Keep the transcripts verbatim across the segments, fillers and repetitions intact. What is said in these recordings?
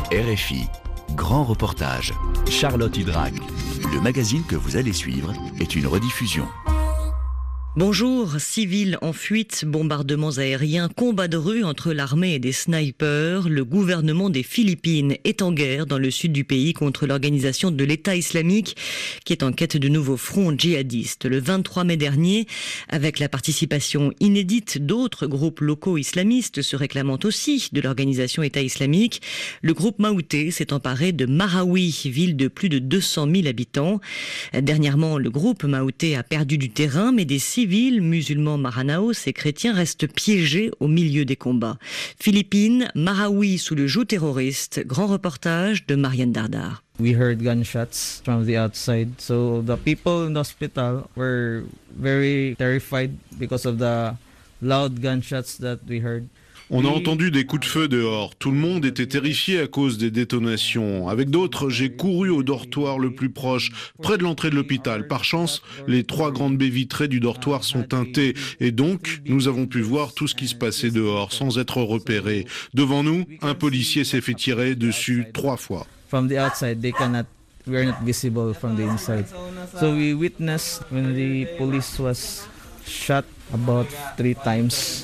R F I, grand reportage. Charlotte Hydrac. Le magazine que vous allez suivre est une rediffusion. Bonjour, civils en fuite, bombardements aériens, combats de rue entre l'armée et des snipers. Le gouvernement des Philippines est en guerre dans le sud du pays contre l'organisation de l'État islamique qui est en quête de nouveaux fronts djihadistes. Le vingt-trois mai dernier, avec la participation inédite d'autres groupes locaux islamistes se réclamant aussi de l'organisation État islamique, le groupe Maouté s'est emparé de Marawi, ville de plus de deux cent mille habitants. Dernièrement, le groupe Maouté a perdu du terrain, mais des civils, musulmans Maranaos et chrétiens restent piégés au milieu des combats. Philippines, Marawi sous le joug terroriste. Grand reportage de Marianne Dardar. We heard gunshots from the outside, so the people in the hospital were very terrified because of the loud gunshots that we heard. On a entendu des coups de feu dehors. Tout le monde était terrifié à cause des détonations. Avec d'autres, j'ai couru au dortoir le plus proche, près de l'entrée de l'hôpital. Par chance, les trois grandes baies vitrées du dortoir sont teintées. Et donc, nous avons pu voir tout ce qui se passait dehors, sans être repérés. Devant nous, un policier s'est fait tirer dessus trois fois. From the outside, they cannot, we are not visible from the inside. So we witnessed when the police was shot about three times.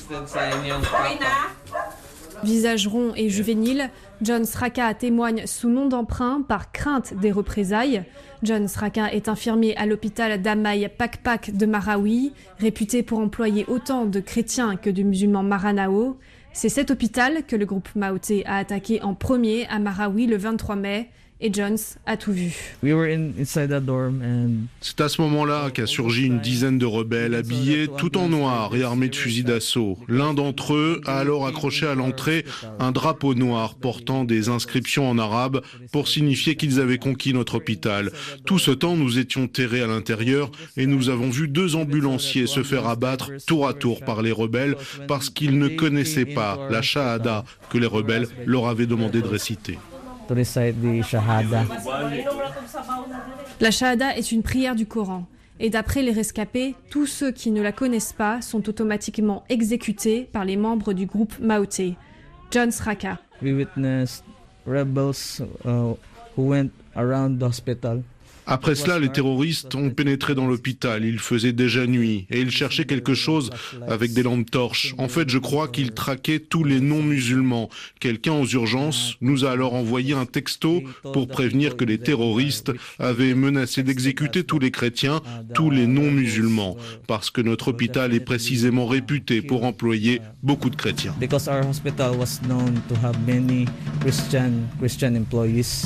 Visage rond et juvénile, John Sraka témoigne sous nom d'emprunt par crainte des représailles. John Sraka est infirmier à l'hôpital d'Amay Pakpak de Marawi, réputé pour employer autant de chrétiens que de musulmans Maranao. C'est cet hôpital que le groupe Maouté a attaqué en premier à Marawi le vingt-trois mai. Et Jones a tout vu. We were in, inside a dorm and... C'est à ce moment-là qu'a surgi une dizaine de rebelles habillés tout en noir et armés de fusils d'assaut. L'un d'entre eux a alors accroché à l'entrée un drapeau noir portant des inscriptions en arabe pour signifier qu'ils avaient conquis notre hôpital. Tout ce temps, nous étions terrés à l'intérieur et nous avons vu deux ambulanciers se faire abattre tour à tour par les rebelles parce qu'ils ne connaissaient pas la shahada que les rebelles leur avaient demandé de réciter. To recite the Shahada. La Shahada est une prière du Coran. Et d'après les rescapés, tous ceux qui ne la connaissent pas sont automatiquement exécutés par les membres du groupe Maouté. John Sraka. We witnessed rebels uh, who went around the hospital. Après cela, les terroristes ont pénétré dans l'hôpital. Il faisait déjà nuit et ils cherchaient quelque chose avec des lampes torches. En fait, je crois qu'ils traquaient tous les non-musulmans. Quelqu'un aux urgences nous a alors envoyé un texto pour prévenir que les terroristes avaient menacé d'exécuter tous les chrétiens, tous les non-musulmans, parce que notre hôpital est précisément réputé pour employer beaucoup de chrétiens. Because our hospital was known to have many Christian Christian employees.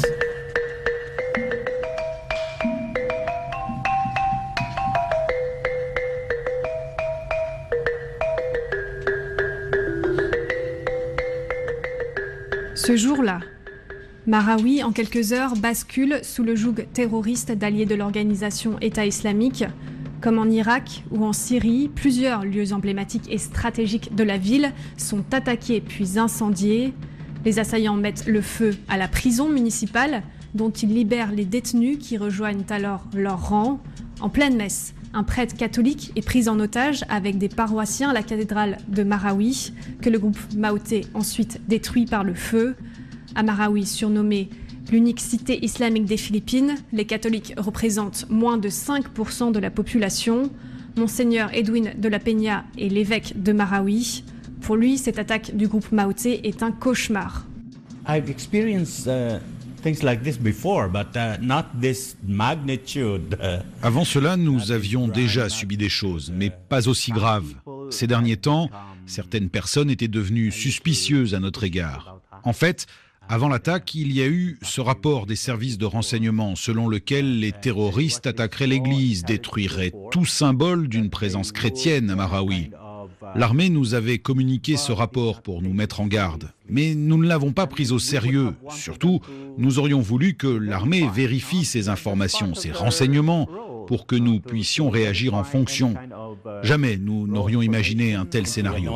Ce jour-là, Marawi, en quelques heures, bascule sous le joug terroriste d'alliés de l'organisation État islamique. Comme en Irak ou en Syrie, plusieurs lieux emblématiques et stratégiques de la ville sont attaqués puis incendiés. Les assaillants mettent le feu à la prison municipale, dont ils libèrent les détenus qui rejoignent alors leur rang. En pleine messe, un prêtre catholique est pris en otage avec des paroissiens à la cathédrale de Marawi, que le groupe Maouté ensuite détruit par le feu. À Marawi, surnommée l'unique cité islamique des Philippines, les catholiques représentent moins de cinq pour cent de la population. Monseigneur Edwin de la Peña est l'évêque de Marawi. Pour lui, cette attaque du groupe Maouté est un cauchemar. I've experienced uh... things like this before, but uh, not this magnitude. Avant cela, nous avions déjà subi des choses, mais pas aussi graves. Ces derniers temps, certaines personnes étaient devenues suspicieuses à notre égard. En fait, avant l'attaque, il y a eu ce rapport des services de renseignement selon lequel les terroristes attaqueraient l'église, détruiraient tout symbole d'une présence chrétienne à Marawi. L'armée nous avait communiqué ce rapport pour nous mettre en garde. Mais nous ne l'avons pas pris au sérieux. Surtout, nous aurions voulu que l'armée vérifie ces informations, ces renseignements, pour que nous puissions réagir en fonction. Jamais nous n'aurions imaginé un tel scénario.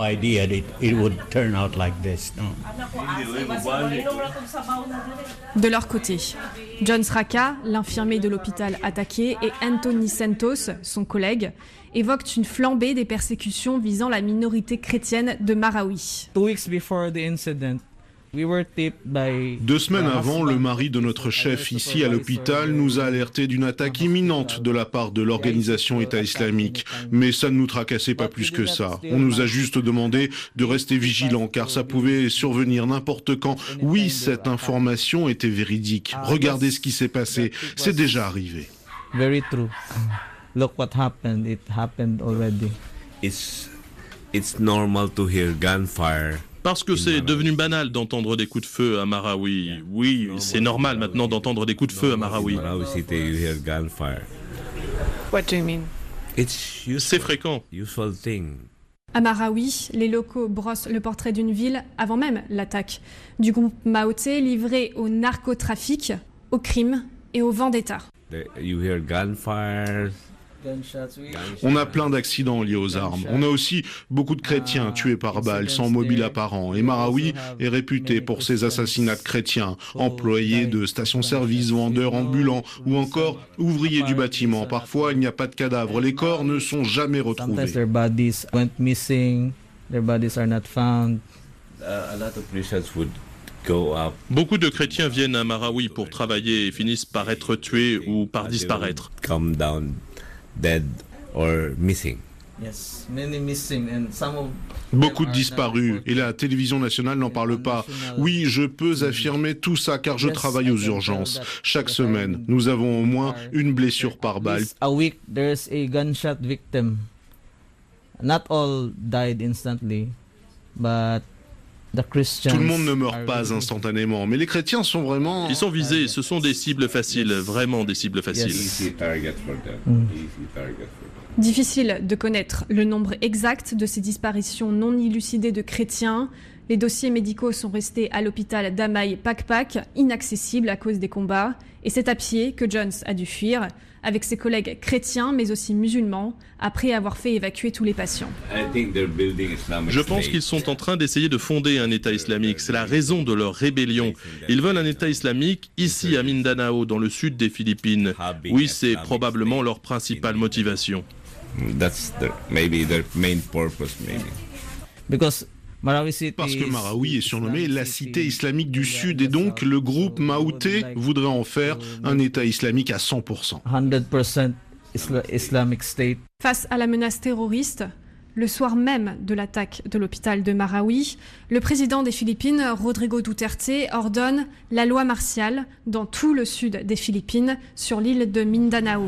De leur côté, John Sraka, l'infirmier de l'hôpital attaqué, et Anthony Santos, son collègue, évoquent une flambée des persécutions visant la minorité chrétienne de Marawi. Two weeks before the incident, Deux semaines avant, le mari de notre chef ici à l'hôpital nous a alertés d'une attaque imminente de la part de l'organisation État islamique. Mais ça ne nous tracassait pas plus que ça. On nous a juste demandé de rester vigilants car ça pouvait survenir n'importe quand. Oui, cette information était véridique. Regardez ce qui s'est passé. C'est déjà arrivé. Very true. Look what happened. It happened already. It's, it's normal to hear gunfire. Parce que c'est devenu banal d'entendre des coups de feu à Marawi. Oui, c'est normal maintenant d'entendre des coups de feu à Marawi. What do you mean? C'est fréquent. À Marawi, les locaux brossent le portrait d'une ville avant même l'attaque. Du groupe Maoté livré au narcotrafic, au crime et au vendetta. You hear gunfires. On a plein d'accidents liés aux armes. On a aussi beaucoup de chrétiens tués par balles sans mobile apparent. Et Marawi est réputé pour ses assassinats de chrétiens, employés de stations-service, vendeurs ambulants ou encore ouvriers du bâtiment. Parfois, il n'y a pas de cadavres. Les corps ne sont jamais retrouvés. Beaucoup de chrétiens viennent à Marawi pour travailler et finissent par être tués ou par disparaître. Dead or missing. Yes, many missing and some of Beaucoup de disparus et la télévision nationale n'en parle pas. Oui, je peux affirmer tout ça car je travaille aux urgences. Chaque semaine, nous avons au moins une blessure par balle. A week there's a gunshot victim. Not all died instantly, but tout le monde ne meurt pas instantanément, mais les chrétiens sont vraiment... Ils sont visés, ce sont des cibles faciles, vraiment des cibles faciles. Difficile de connaître le nombre exact de ces disparitions non élucidées de chrétiens. Les dossiers médicaux sont restés à l'hôpital d'Amaï Pakpak, inaccessibles à cause des combats. Et c'est à pied que Jones a dû fuir, avec ses collègues chrétiens mais aussi musulmans, après avoir fait évacuer tous les patients. Je pense qu'ils sont en train d'essayer de fonder un État islamique. C'est la raison de leur rébellion. Ils veulent un État islamique ici à Mindanao, dans le sud des Philippines. Oui, c'est probablement leur principale motivation. That's the, maybe their main purpose, maybe. Because Parce que Marawi est surnommée la cité islamique du Sud et donc le groupe Maoté voudrait en faire un État islamique à cent pour cent. one hundred percent Islamic State. Face à la menace terroriste, le soir même de l'attaque de l'hôpital de Marawi, le président des Philippines, Rodrigo Duterte, ordonne la loi martiale dans tout le sud des Philippines sur l'île de Mindanao.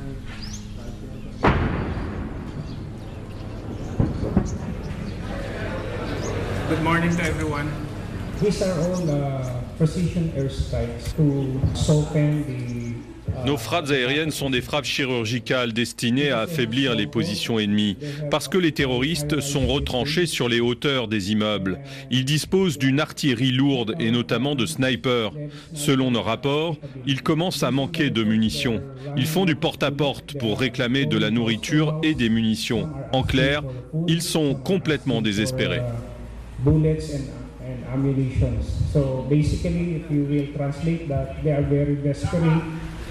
Good morning to everyone. These are all uh, precision airstrikes to soften the Nos frappes aériennes sont des frappes chirurgicales destinées à affaiblir les positions ennemies, parce que les terroristes sont retranchés sur les hauteurs des immeubles. Ils disposent d'une artillerie lourde et notamment de snipers. Selon nos rapports, ils commencent à manquer de munitions. Ils font du porte-à-porte pour réclamer de la nourriture et des munitions. En clair, ils sont complètement désespérés. Bullets and, and ammunition. So basically, if you will translate that, they are very desperate.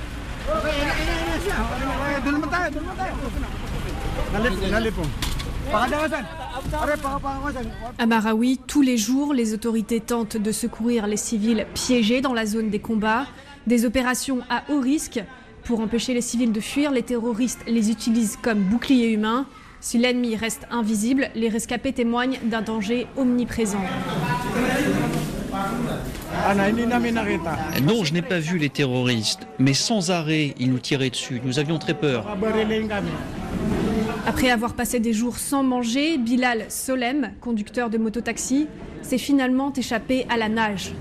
À Marawi, tous les jours, les autorités tentent de secourir les civils piégés dans la zone des combats. Des opérations à haut risque. Pour empêcher les civils de fuir, les terroristes les utilisent comme boucliers humains. Si l'ennemi reste invisible, les rescapés témoignent d'un danger omniprésent. Non, je n'ai pas vu les terroristes, mais sans arrêt, ils nous tiraient dessus. Nous avions très peur. Après avoir passé des jours sans manger, Bilal Solem, conducteur de mototaxi, s'est finalement échappé à la nage.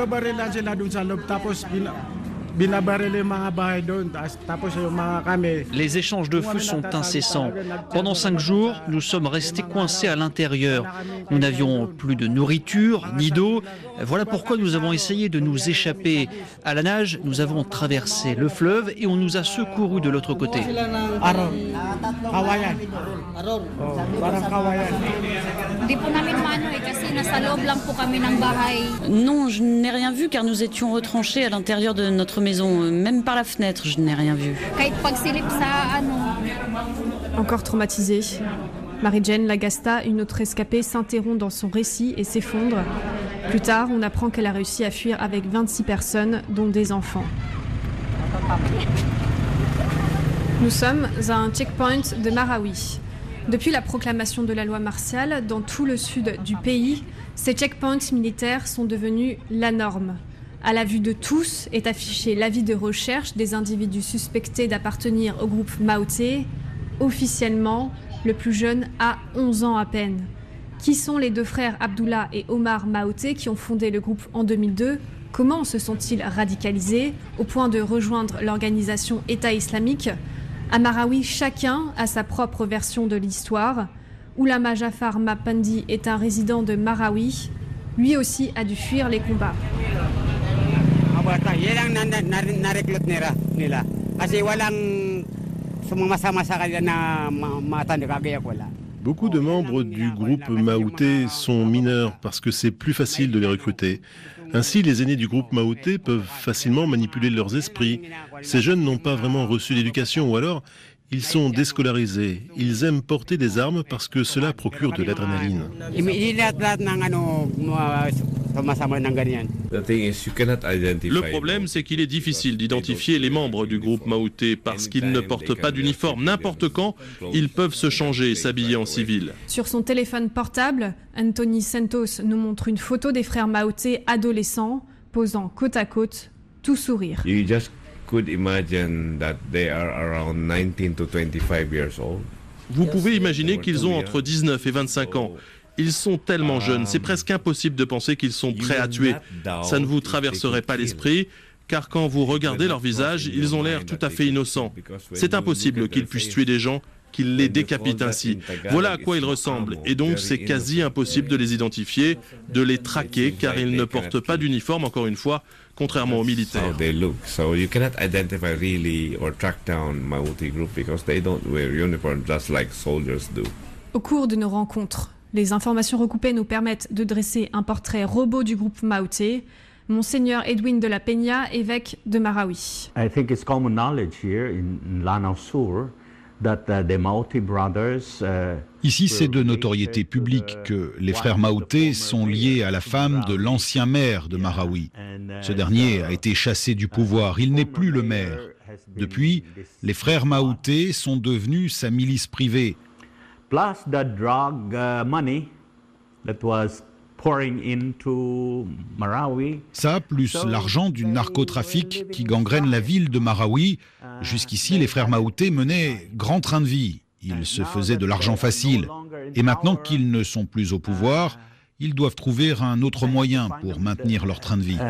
Les échanges de feu sont incessants. Pendant cinq jours, nous sommes restés coincés à l'intérieur. Nous n'avions plus de nourriture, ni d'eau. Voilà pourquoi nous avons essayé de nous échapper. À la nage, nous avons traversé le fleuve et on nous a secourus de l'autre côté. Non, je n'ai rien vu car nous étions retranchés à l'intérieur de notre maison. Même par la fenêtre, je n'ai rien vu. Encore traumatisée, Marie-Jane Lagasta, une autre escapée, s'interrompt dans son récit et s'effondre. Plus tard, on apprend qu'elle a réussi à fuir avec vingt-six personnes, dont des enfants. Nous sommes à un checkpoint de Marawi. Depuis la proclamation de la loi martiale, dans tout le sud du pays, ces checkpoints militaires sont devenus la norme. À la vue de tous est affiché l'avis de recherche des individus suspectés d'appartenir au groupe Maouté. Officiellement, le plus jeune a onze ans à peine. Qui sont les deux frères Abdullah et Omar Maouté qui ont fondé le groupe en deux mille deux? Comment se sont-ils radicalisés au point de rejoindre l'organisation État islamique? À Marawi, chacun a sa propre version de l'histoire. Oulama Jafar Mapandi est un résident de Marawi. Lui aussi a dû fuir les combats. Beaucoup de membres du groupe Maouté sont mineurs parce que c'est plus facile de les recruter. Ainsi, les aînés du groupe Maouté peuvent facilement manipuler leurs esprits. Ces jeunes n'ont pas vraiment reçu d'éducation ou alors ils sont déscolarisés. Ils aiment porter des armes parce que cela procure de l'adrénaline. Le problème, c'est qu'il est difficile d'identifier les membres du groupe Maouté parce qu'ils ne portent pas d'uniforme. N'importe quand, ils peuvent se changer et s'habiller en civil. Sur son téléphone portable, Anthony Santos nous montre une photo des frères Maouté adolescents, posant côte à côte, tout sourire. Vous pouvez imaginer qu'ils ont entre dix-neuf et vingt-cinq ans. Ils sont tellement jeunes, c'est presque impossible de penser qu'ils sont prêts à tuer. Ça ne vous traverserait pas l'esprit, car quand vous regardez leur visage, ils ont l'air tout à fait innocents. C'est impossible qu'ils puissent tuer des gens, qu'ils les décapitent ainsi. Voilà à quoi ils ressemblent, et donc c'est quasi impossible de les identifier, de les traquer, car ils ne portent pas d'uniforme, encore une fois, contrairement aux militaires. Au cours de nos rencontres, les informations recoupées nous permettent de dresser un portrait robot du groupe Maouté. Monseigneur Edwin de la Peña, évêque de Marawi. I think it's common knowledge here in Lanao Sur that the Maouté brothers uh, Ici, c'est de notoriété publique que les frères Maouté sont liés à la femme de l'ancien maire de Marawi. Ce dernier a été chassé du pouvoir, il n'est plus le maire. Depuis, les frères Maouté sont devenus sa milice privée. Plus the drug uh, money that was pouring into Marawi. Ça, plus l'argent du narcotrafic qui gangrène la ville de Marawi. Jusqu'ici, les frères Maouté menaient grand train de vie. Ils se faisaient de l'argent facile. Et maintenant qu'ils ne sont plus au pouvoir, ils doivent trouver un autre moyen pour maintenir leur train de vie.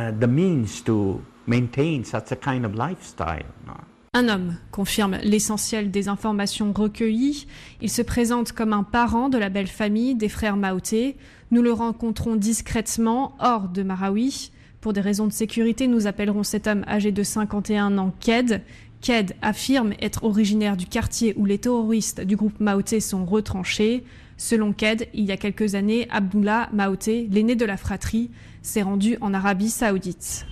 Un homme confirme l'essentiel des informations recueillies. Il se présente comme un parent de la belle famille des frères Maouté. Nous le rencontrons discrètement hors de Marawi. Pour des raisons de sécurité, nous appellerons cet homme âgé de cinquante et un ans Ked. Ked affirme être originaire du quartier où les terroristes du groupe Maouté sont retranchés. Selon Ked, il y a quelques années, Abdullah Maouté, l'aîné de la fratrie, s'est rendu en Arabie Saoudite.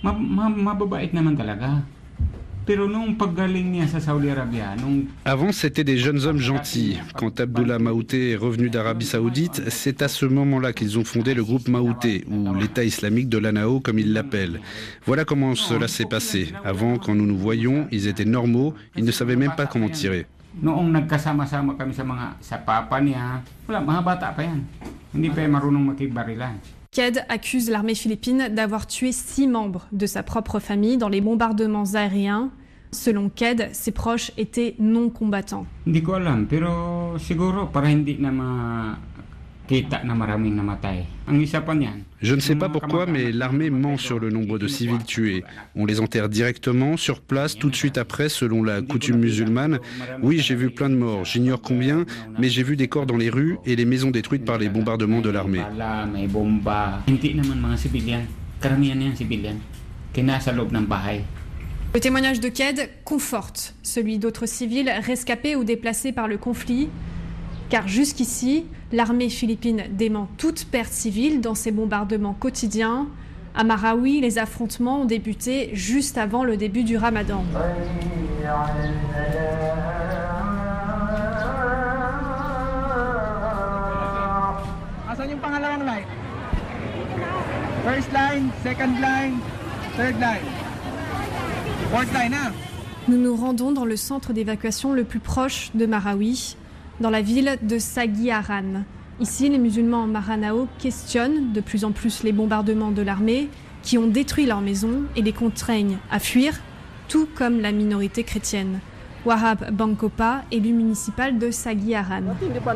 Avant, c'était des jeunes hommes gentils. Quand Abdullah Maouté est revenu d'Arabie Saoudite, c'est à ce moment-là qu'ils ont fondé le groupe Maouté, ou l'État islamique de Lanao, comme ils l'appellent. Voilà comment cela s'est passé. Avant, quand nous nous voyions, ils étaient normaux, ils ne savaient même pas comment tirer. Ked accuse l'armée philippine d'avoir tué six membres de sa propre famille dans les bombardements aériens. Selon Ked, ses proches étaient non combattants. Je ne sais pas pourquoi, mais l'armée ment sur le nombre de civils tués. On les enterre directement, sur place, tout de suite après, selon la coutume musulmane. Oui, j'ai vu plein de morts, j'ignore combien, mais j'ai vu des corps dans les rues et les maisons détruites par les bombardements de l'armée. Le témoignage de Ked conforte celui d'autres civils rescapés ou déplacés par le conflit. Car jusqu'ici, l'armée philippine dément toute perte civile dans ses bombardements quotidiens. À Marawi, les affrontements ont débuté juste avant le début du Ramadan. First line, second line, third line. Fourth line, hein? Nous nous rendons dans le centre d'évacuation le plus proche de Marawi, dans la ville de Saghiarane. Ici, les musulmans Maranao questionnent de plus en plus les bombardements de l'armée qui ont détruit leurs maisons et les contraignent à fuir, tout comme la minorité chrétienne. Wahab Bankopa, élu municipal de Saghiarane.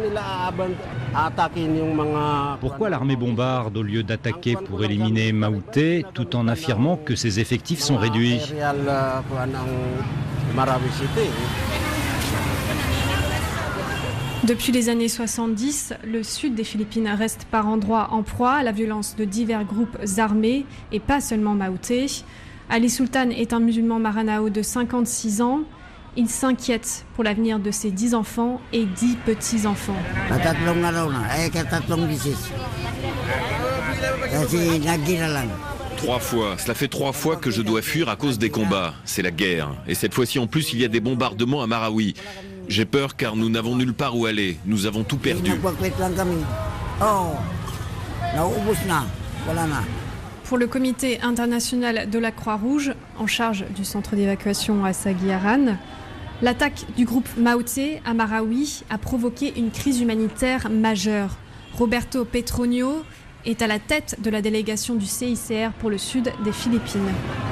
Pourquoi l'armée bombarde au lieu d'attaquer pour éliminer Maouté, tout en affirmant que ses effectifs sont réduits? Depuis les années soixante-dix, le sud des Philippines reste par endroits en proie à la violence de divers groupes armés et pas seulement Maouté. Ali Sultan est un musulman Maranao de cinquante-six ans. Il s'inquiète pour l'avenir de ses dix enfants et dix petits-enfants. Trois fois, cela fait trois fois que je dois fuir à cause des combats. C'est la guerre. Et cette fois-ci en plus, il y a des bombardements à Marawi. J'ai peur car nous n'avons nulle part où aller. Nous avons tout perdu. Pour le comité international de la Croix-Rouge, en charge du centre d'évacuation à Saghiarane, l'attaque du groupe Maouté à Marawi a provoqué une crise humanitaire majeure. Roberto Petronio est à la tête de la délégation du C I C R pour le sud des Philippines.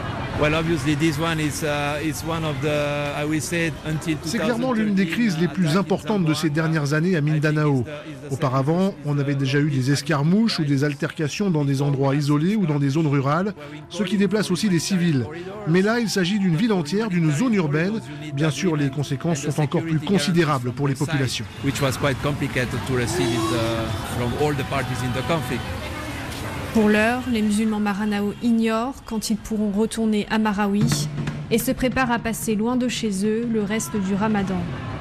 C'est clairement l'une des crises les plus importantes de ces dernières années à Mindanao. Auparavant, on avait déjà eu des escarmouches ou des altercations dans des endroits isolés ou dans des zones rurales, ce qui déplace aussi des civils. Mais là, il s'agit d'une ville entière, d'une zone urbaine. Bien sûr, les conséquences sont encore plus considérables pour les populations. Pour l'heure, les musulmans Maranao ignorent quand ils pourront retourner à Marawi et se préparent à passer loin de chez eux le reste du Ramadan.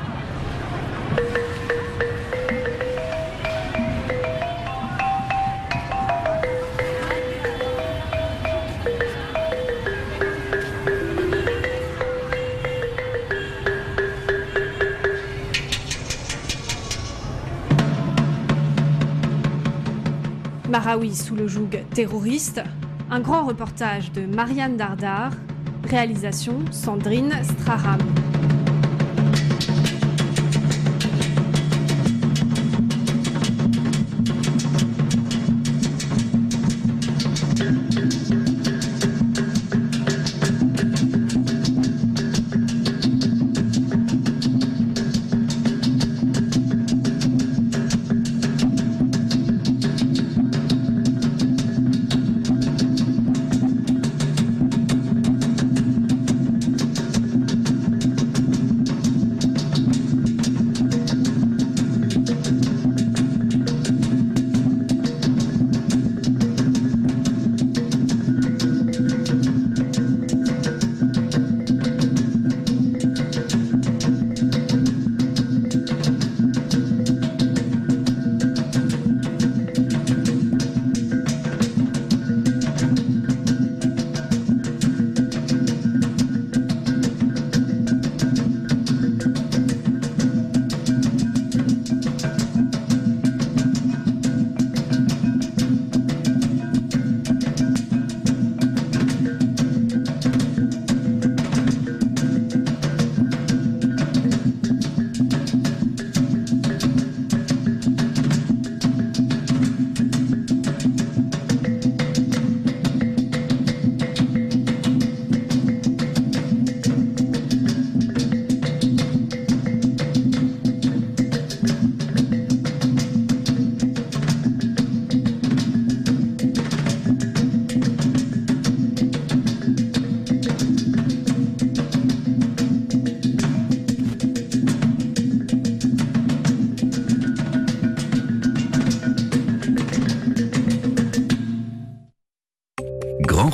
Marawi sous le joug terroriste, un grand reportage de Marianne Dardar, réalisation Sandrine Straham.